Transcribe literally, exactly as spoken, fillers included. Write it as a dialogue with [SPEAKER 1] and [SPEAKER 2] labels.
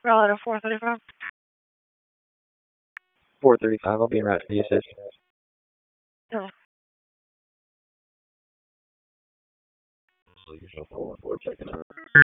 [SPEAKER 1] Relative four thirty-five.
[SPEAKER 2] four thirty-five, I'll be en route to the assist.
[SPEAKER 1] Yeah.
[SPEAKER 2] So you're four one four checking out.